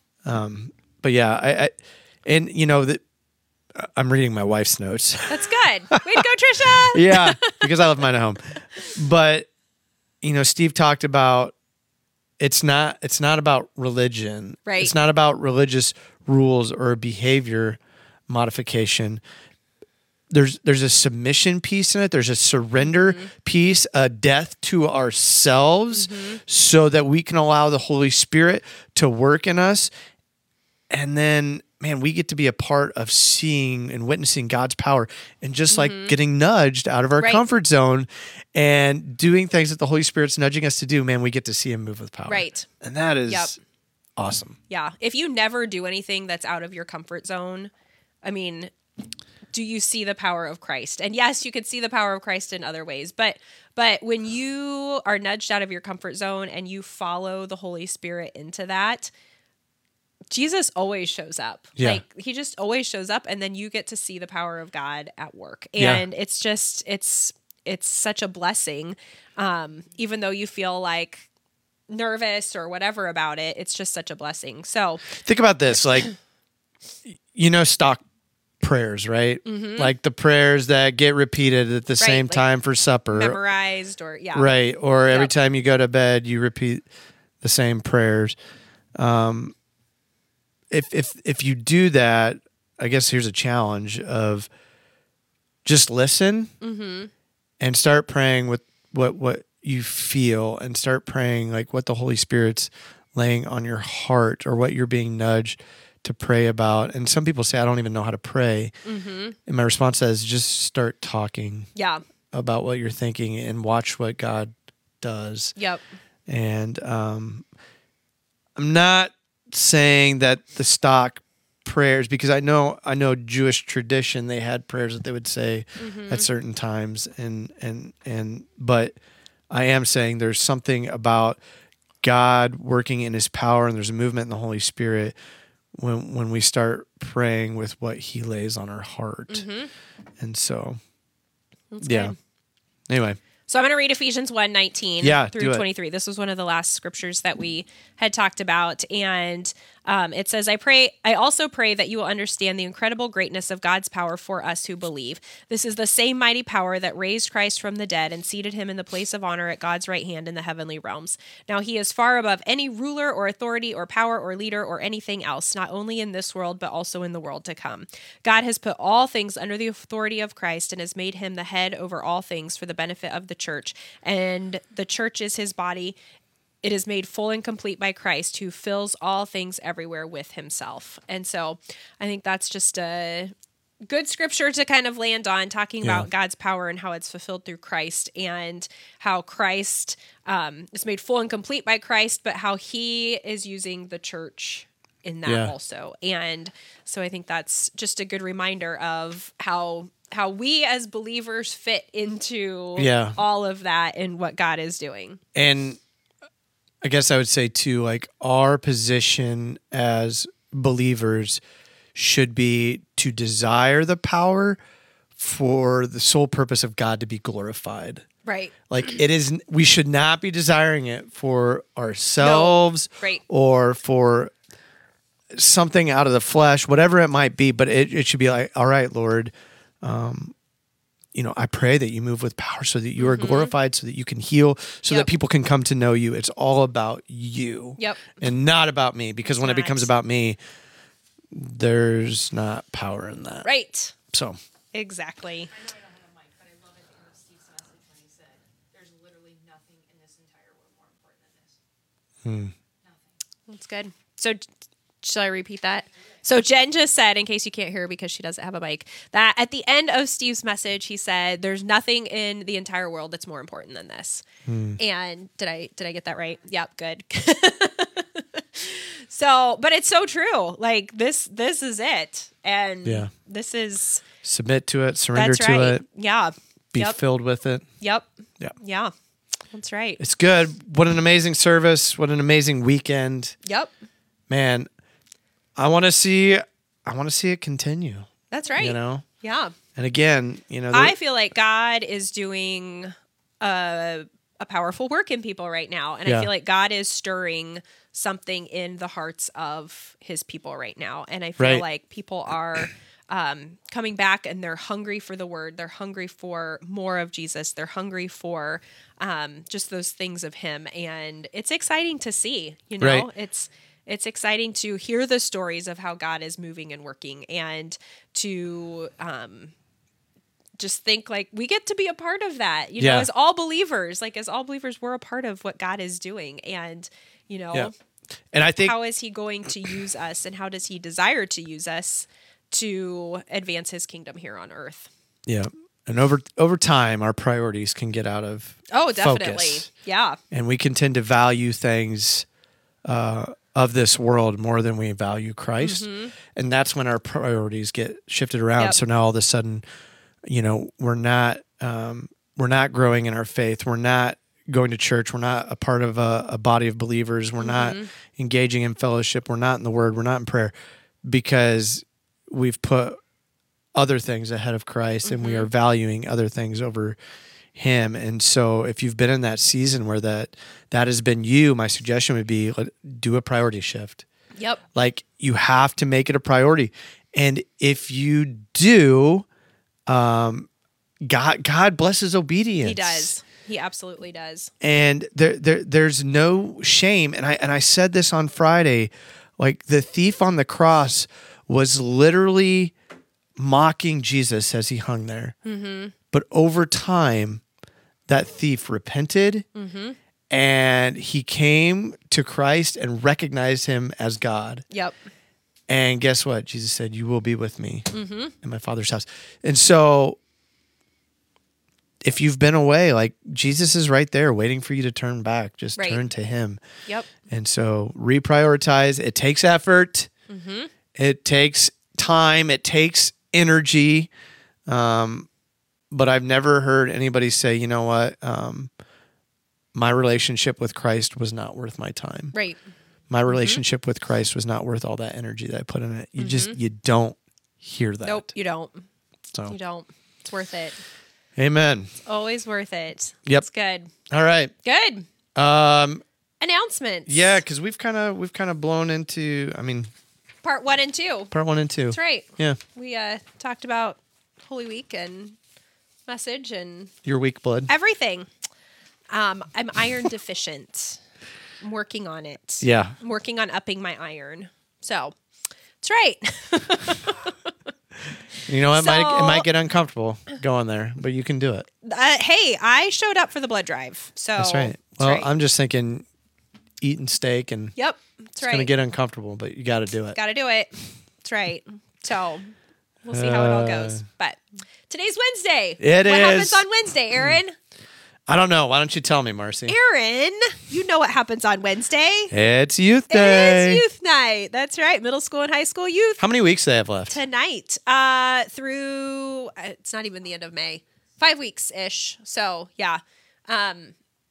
But yeah, I, I and you know that I'm reading my wife's notes. That's good. Way to go, Trisha. Yeah, because I left mine at home. But you know, Steve talked about it's not it's not about religion. Right. It's not about religious rules or behavior modification. There's there's a submission piece in it. There's a surrender piece, a death to ourselves, so that we can allow the Holy Spirit to work in us. And then man, we get to be a part of seeing and witnessing God's power and just like getting nudged out of our Right. comfort zone and doing things that the Holy Spirit's nudging us to do. Man, we get to see him move with power. Right. And that is Yep. awesome. Yeah. If you never do anything that's out of your comfort zone, I mean, do you see the power of Christ? And yes, you could see the power of Christ in other ways, but but when you are nudged out of your comfort zone and you follow the Holy Spirit into that, Jesus always shows up. Yeah. Like he just always shows up, and then you get to see the power of God at work. Yeah. And it's just it's it's such a blessing. Um, even though you feel like nervous or whatever about it, it's just such a blessing. So Think about this, like, you know, stock prayers, right? Like the prayers that get repeated at the same like time for supper. memorized or yeah. Right. Or every Yep. time you go to bed, you repeat the same prayers. Um, if if if you do that, I guess here's a challenge of just listen and start praying with what what you feel, and start praying like what the Holy Spirit's laying on your heart or what you're being nudged to pray about. And some people say, I don't even know how to pray. And my response is just start talking Yeah. about what you're thinking and watch what God does. Yep. And um, I'm not saying that the stock prayers, because I know I know Jewish tradition, they had prayers that they would say at certain times, and and and but I am saying there's something about God working in his power, and there's a movement in the Holy Spirit when when we start praying with what he lays on our heart. And so That's yeah. good. Anyway, So I'm going to read Ephesians one nineteen Yeah, do through it. twenty-three. This was one of the last scriptures that we had talked about. And um, it says, I pray, I also pray that you will understand the incredible greatness of God's power for us who believe. This is the same mighty power that raised Christ from the dead and seated him in the place of honor at God's right hand in the heavenly realms. Now he is far above any ruler or authority or power or leader or anything else, not only in this world, but also in the world to come. God has put all things under the authority of Christ and has made him the head over all things for the benefit of the church. And the church is his body. It is made full and complete by Christ, who fills all things everywhere with himself. And so I think that's just a good scripture to kind of land on, talking Yeah. about God's power and how it's fulfilled through Christ, and how Christ um, is made full and complete by Christ, but how he is using the church in that Yeah. also. And so I think that's just a good reminder of how how we as believers fit into Yeah. all of that and what God is doing. and I guess I would say too, like our position as believers should be to desire the power for the sole purpose of God to be glorified. Right. Like it is, we should not be desiring it for ourselves Right. or for something out of the flesh, whatever it might be. But it, it should be like, all right, Lord, um, you know, I pray that you move with power so that you are glorified, so that you can heal, so Yep. that people can come to know you. It's all about you Yep. and not about me, because when it not. becomes about me, there's not power in that. Right. So Exactly. I know I don't have a mic, but I love at the end of Steve's message when he said, there's literally nothing in this entire world more important than this. Nothing. That's good. So shall I repeat that? So Jen just said, in case you can't hear because she doesn't have a mic, that at the end of Steve's message, he said, there's nothing in the entire world that's more important than this. And did I did I get that right? Yep, good. So, but it's so true. Like this this is it. And Yeah. this is submit to it, surrender that's to right. it, Yeah. be Yep. filled with it. Yep. Yeah. Yeah. That's right. It's good. What an amazing service. What an amazing weekend. Yep. Man, I want to see I want to see it continue, That's right. you know? Yeah. And again, you know, I there- feel like God is doing a, a powerful work in people right now. And Yeah. I feel like God is stirring something in the hearts of his people right now. And I feel Right. like people are um, coming back and they're hungry for the word. They're hungry for more of Jesus. They're hungry for um, just those things of him. And it's exciting to see, you know, Right. it's, it's exciting to hear the stories of how God is moving and working, and to, um, just think like we get to be a part of that, you know, Yeah. as all believers, like as all believers, we're a part of what God is doing. And, you know, Yeah. And I think how is he going to use us, and how does he desire to use us to advance his kingdom here on earth? yeah. And over over time, our priorities can get out of Oh, definitely. focus. Yeah. And we can tend to value things uh, of this world more than we value Christ. Mm-hmm. And that's when our priorities get shifted around. Yep. So now all of a sudden, you know, we're not um, we're not growing in our faith. We're not going to church. We're not a part of a, a body of believers. We're Mm-hmm. not engaging in fellowship. We're not in the Word. We're not in prayer because we've put other things ahead of Christ, and we Mm-hmm. are valuing other things over him. And so if you've been in that season where that that has been you, my suggestion would be let, do a priority shift. Yep. Like, you have to make it a priority. And if you do, um, God God blesses obedience. He does. He absolutely does. And there, there there's no shame. And I and I said this on Friday, like the thief on the cross was literally mocking Jesus as he hung there. Mm-hmm. But over time, that thief repented, Mm-hmm. and he came to Christ and recognized him as God. Yep. And guess what? Jesus said, "You will be with me Mm-hmm. in my Father's house." And so if you've been away, like, Jesus is right there waiting for you to turn back. Just Right. turn to him. Yep. And so reprioritize. It takes effort. Mm-hmm. It takes time. It takes energy. Um, but I've never heard anybody say, you know what? Um, my relationship with Christ was not worth my time. Right. My relationship with Christ was not worth all that energy that I put in it. You just, you don't hear that. Nope. You don't. So, You don't. It's worth it. amen. Always worth it. Yep. It's good. All right. Good. Um, Announcements. yeah, because we've kind of we've kind of blown into. I mean, Part one and two. part one and two. That's right. Yeah, We uh, talked about Holy Week and message and your weak blood. everything. Um, I'm iron deficient. I'm working on it. Yeah. I'm working on upping my iron. So that's right. You know, it might it So- might get uncomfortable going there, but you can do it. Uh, hey, I showed up for the blood drive. So That's right. that's Well, right. I'm just thinking, eating steak and Yep. That's it's right. gonna get uncomfortable, but you got to do it. Got to do it. That's right. So we'll see how it all Uh, goes. But today's Wednesday. It what is. happens on Wednesday, Aaron? I don't know. Why don't you tell me, Marcy? Aaron, you know what happens on Wednesday. It's Youth It Day. is youth night. That's right. Middle school and high school youth How many weeks do they have left? tonight uh, through, uh, it's not even the end of May, five weeks ish. So, yeah. Um,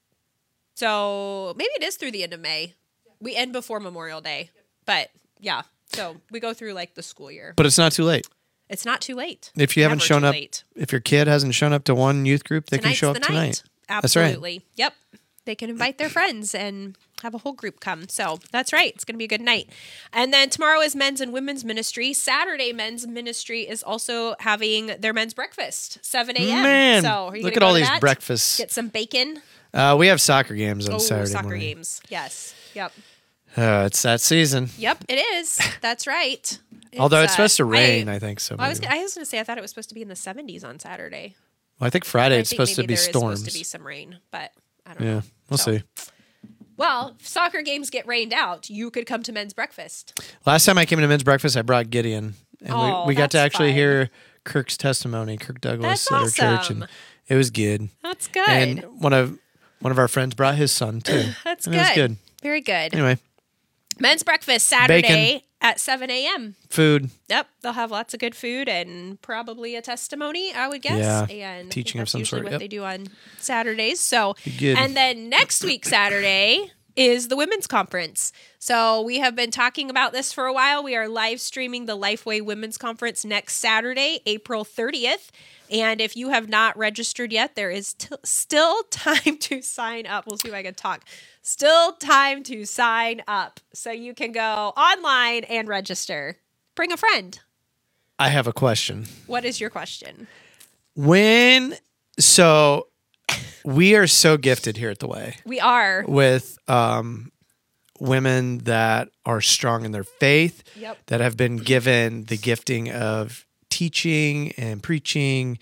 so maybe it is through the end of May. We end before Memorial Day. But yeah. So we go through like the school year. But it's not too late. It's not too late. If you haven't Never shown too up, late. if your kid hasn't shown up to one youth group, they Tonight's can show the up night. tonight. That's right. Absolutely. Yep. They can invite their friends and have a whole group come. So that's right. It's going to be a good night. And then tomorrow is men's and women's ministry. Saturday, men's ministry is also having their men's breakfast, seven a.m. Man, so are you look gonna at go all to these that? breakfasts. Get some bacon. Uh, we have soccer games on Oh, Saturday soccer morning. games. Yes. Yep. Uh, it's that season. Yep. It is. That's right. Although it's uh, supposed to rain, I, I, think so. I was. maybe. I was going to say I thought it was supposed to be in the seventies on Saturday. Well, I think Friday I it's think supposed to maybe be there is storms. supposed to be some rain, but I don't yeah, know. we'll So- see. Well, if soccer games get rained out, you could come to men's breakfast. Last time I came to men's breakfast, I brought Gideon, and Oh, we, we got to that's actually fun. hear Kirk's testimony, Kirk Douglas That's at our church, awesome. and it was good. That's good. And one of one of our friends brought his son too. That's and good. It was good. Very good. Anyway, Men's breakfast Saturday Bacon. at seven a.m. food. Yep, they'll have lots of good food and probably a testimony, I would guess. Yeah, and I teaching think of that's some usually sort, what yep. they do on Saturdays. So, Be good. and then next week Saturday is the women's conference. So we have been talking about this for a while. We are live streaming the Lifeway Women's Conference next Saturday, April thirtieth. And if you have not registered yet, there is t- still time to sign up. We'll see if I can talk. Still time to sign up. So you can go online and register. Bring a friend. I have a question. What is your question? When so we are so gifted here at the Way We are. with um, women that are strong in their faith, Yep. that have been given the gifting of teaching and preaching.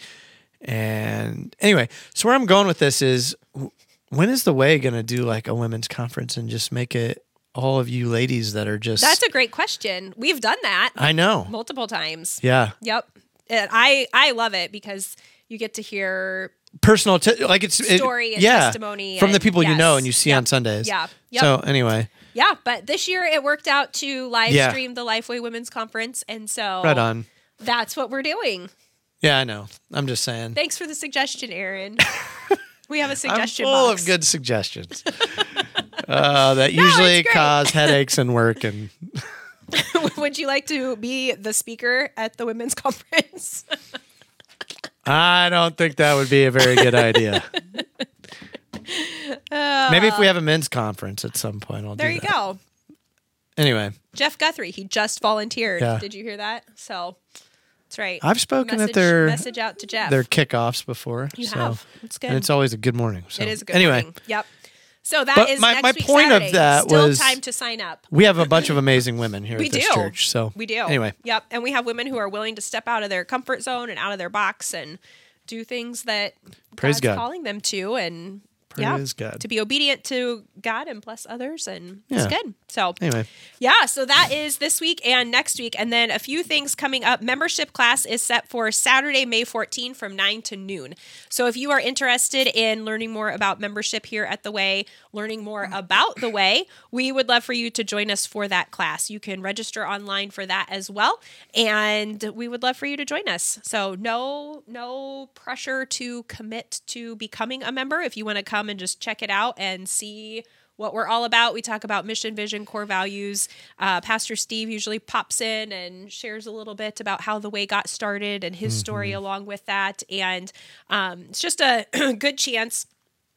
And anyway, so where I'm going with this is, w- when is the Way going to do like a women's conference and just make it all of you ladies that are just. That's a great question. We've done that I know. multiple times. Yeah. Yep. And I, I love it because you get to hear Personal, te- like it's it- story and yeah, testimony from the and- people you yes. know and you see Yep. on Sundays. Yeah. Yep. So anyway, Yeah, but this year it worked out to live Yeah. stream the Lifeway Women's Conference, and so right on. that's what we're doing. Yeah, I know. I'm just saying. Thanks for the suggestion, Aaron. We have a I'm suggestion full box. of good suggestions. uh, that usually it's great. cause headaches and work and. Would you like to be the speaker at the women's conference? I don't think that would be a very good idea. Maybe if we have a men's conference at some point, I'll There do you that. go. Anyway, Jeff Guthrie, he just volunteered. Yeah. Did you hear that? So that's right. I've spoken message, at their message out to Jeff. their kickoffs before. You so, have. It's good. And it's always a good morning. So. It is a good Anyway, morning. Yep. So that But is my- next my week, point of Saturday. that Still was- time to sign up. we have a bunch of amazing women here We at this do. church. So We do. Anyway, Yep. And we have women who are willing to step out of their comfort zone and out of their box and do things that Praise God's God. calling them to, and Praise yeah, God. to be obedient to God and bless others, and it's Yeah. good. So anyway, yeah, so that is this week and next week. And then a few things coming up. Membership class is set for Saturday, May fourteenth from nine to noon. So if you are interested in learning more about membership here at The Way, learning more about The Way, we would love for you to join us for that class. You can register online for that as well. And we would love for you to join us. So no, no pressure to commit to becoming a member. If you want to come and just check it out and see what we're all about. We talk about mission, vision, core values. Uh, Pastor Steve usually pops in and shares a little bit about how the way got started and his story along with that. And um, it's just a good chance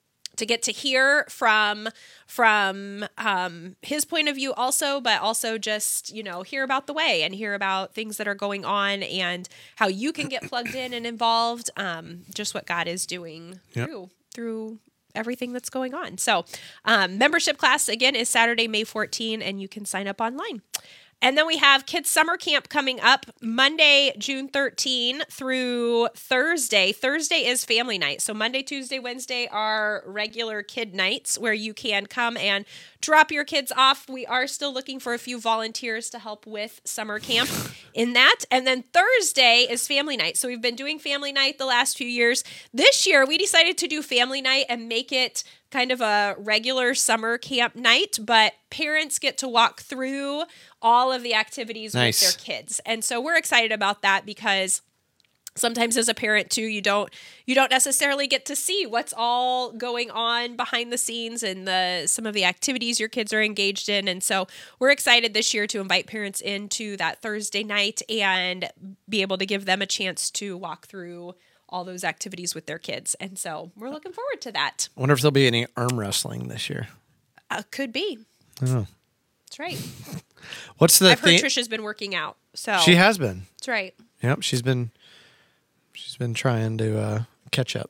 to get to hear from from um, his point of view also, but also just, you know, hear about the way and hear about things that are going on and how you can get plugged in and involved, um, just what God is doing Yep. through through everything that's going on. So um, membership class, again, is Saturday, May fourteenth, and you can sign up online. And then we have Kids Summer Camp coming up Monday, June thirteenth through Thursday. Thursday is family night. So Monday, Tuesday, Wednesday are regular kid nights where you can come and drop your kids off. We are still looking for a few volunteers to help with summer camp in that. And then Thursday is family night. So we've been doing family night the last few years. This year, we decided to do family night and make it kind of a regular summer camp night, but parents get to walk through all of the activities Nice. with their kids. And so we're excited about that because sometimes as a parent too, you don't you don't necessarily get to see what's all going on behind the scenes and the some of the activities your kids are engaged in. And so we're excited this year to invite parents into that Thursday night and be able to give them a chance to walk through all those activities with their kids. And so we're looking forward to that. I wonder if there'll be any arm wrestling this year. Uh, could be. Oh. That's right. What's the I've heard theme? Trisha's been working out. So She has been. that's right. Yep, she's been she's been trying to uh, catch up.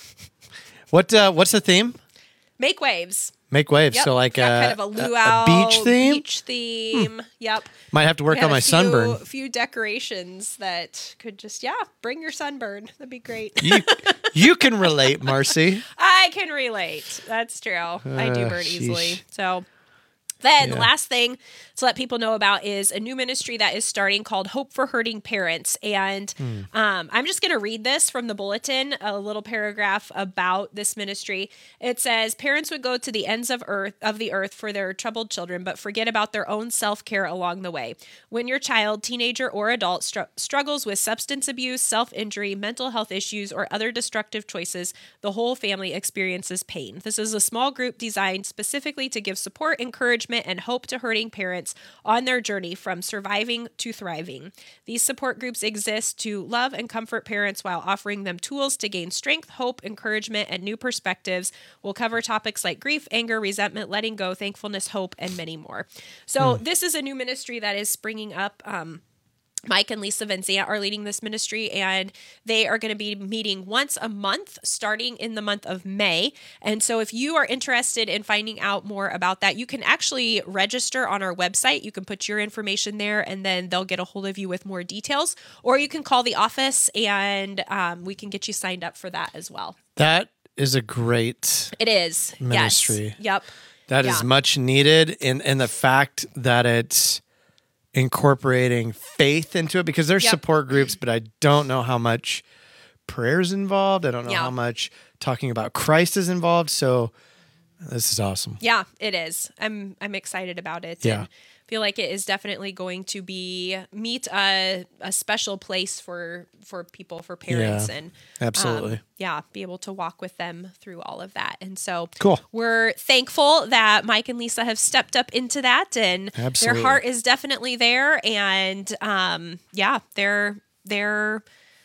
What uh, what's the theme? Make waves. Make waves. Yep. So like Got uh, kind of a a, luau a beach theme. Beach theme. Yep. Might have to work We had on my a few, sunburn. few decorations that could just, yeah, bring your sunburn. That'd be great. You, you can relate, Marcy. I can relate. That's true. I do Uh, burn sheesh. easily. So then the Yeah. last thing to let people know about is a new ministry that is starting called Hope for Hurting Parents. And Hmm. um, I'm just going to read this from the bulletin, a little paragraph about this ministry. It says, parents would go to the ends of earth of the earth for their troubled children, but forget about their own self-care along the way. When your child, teenager, or adult str- struggles with substance abuse, self-injury, mental health issues, or other destructive choices, the whole family experiences pain. This is a small group designed specifically to give support, encouragement, and hope to hurting parents on their journey from surviving to thriving. These support groups exist to love and comfort parents while offering them tools to gain strength, hope, encouragement, and new perspectives. We'll cover topics like grief, anger, resentment, letting go, thankfulness, hope, and many more. So this is a new ministry that is springing up. Um, Mike and Lisa Van Zant are leading this ministry, and they are going to be meeting once a month starting in the month of May. And so if you are interested in finding out more about that, you can actually register on our website. You can put your information there, and then they'll get a hold of you with more details. Or you can call the office, and um, we can get you signed up for that as well. That is a great It is. ministry. Yes. Yep. That is Yeah. much needed. And, and the fact that it's incorporating faith into it, because there's Yep. support groups, but I don't know how much prayer is involved. I don't know Yeah. how much talking about Christ is involved. So this is awesome. Yeah, it is. I'm I'm excited about it. Yeah. And feel like it is definitely going to be meet a, a special place for for people, for parents, Yeah, and absolutely. um, yeah, be able to walk with them through all of that. And so Cool. we're thankful that Mike and Lisa have stepped up into that, and Absolutely. their heart is definitely there. And um, yeah, they're they're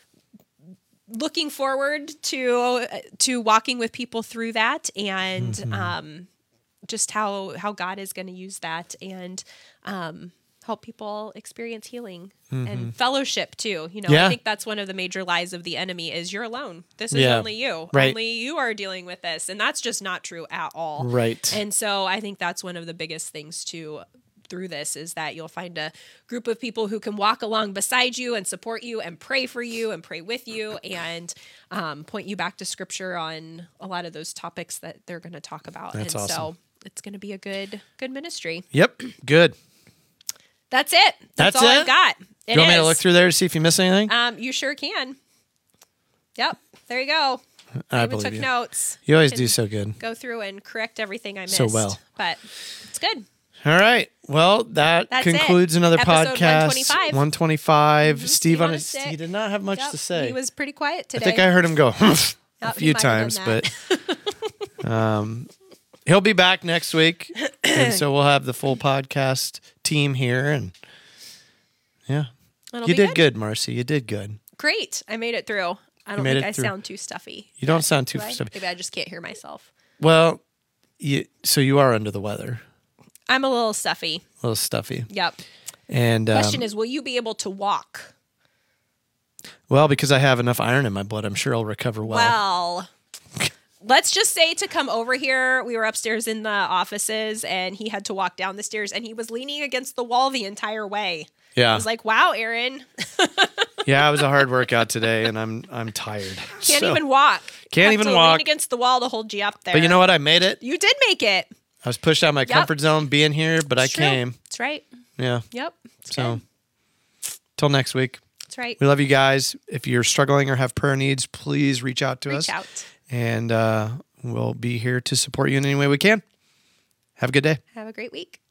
looking forward to to walking with people through that, and Mm-hmm. um, just how how God is going to use that, and um, help people experience healing and fellowship too. You know, Mm-hmm. Yeah. I think that's one of the major lies of the enemy is you're alone. This is Yeah. only you. Right. Only you are dealing with this, and that's just not true at all. Right. And so I think that's one of the biggest things too through this is that you'll find a group of people who can walk along beside you and support you and pray for you and pray with you and um, point you back to scripture on a lot of those topics that they're going to talk about. That's and awesome. so it's going to be a good good ministry. Yep. Good. That's it. That's, That's all it? I've got. It you want me to is. look through there to see if you miss anything? Um, you sure can. Yep. There you go. I I even believe took you. notes. You always Can do so good. Go through and correct everything I missed. So well. But it's good. All right. Well, that That's it. concludes another Episode podcast. one twenty-five. one twenty-five. Mhm. Steve Steve on on his, a stick. he did not have much Yep. to say. He was pretty quiet I today. think I heard him go a Oh, he few might have times, done but um, he'll be back next week, and so we'll have the full podcast team here. And yeah, It'll you be did good. Marcy. You did good. Great. I made it through. I don't made think it I through. sound too stuffy. You don't yet, sound too do I? stuffy. Maybe I just can't hear myself. Well, you, so you are under the weather, I'm a little stuffy. a little stuffy, Yep. and um, Question is, will you be able to walk? well, because I have enough iron in my blood, I'm sure I'll recover well. Well, let's just say to come over here, we were upstairs in the offices and he had to walk down the stairs and he was leaning against the wall the entire way. I yeah, was like, wow, Aaron, yeah, it was a hard workout today, and I'm I'm tired. can't So- even walk. Can't Have even to walk. Lean against the wall to hold you up there. But you know what? I made it. You did make it. I was pushed out of my comfort zone being here, but It's I true. came. That's right. Yeah. Yep. It's So, good. till next week. That's right. We love you guys. If you're struggling or have prayer needs, please reach out to us. Reach out. And uh, we'll be here to support you in any way we can. Have a good day. Have a great week.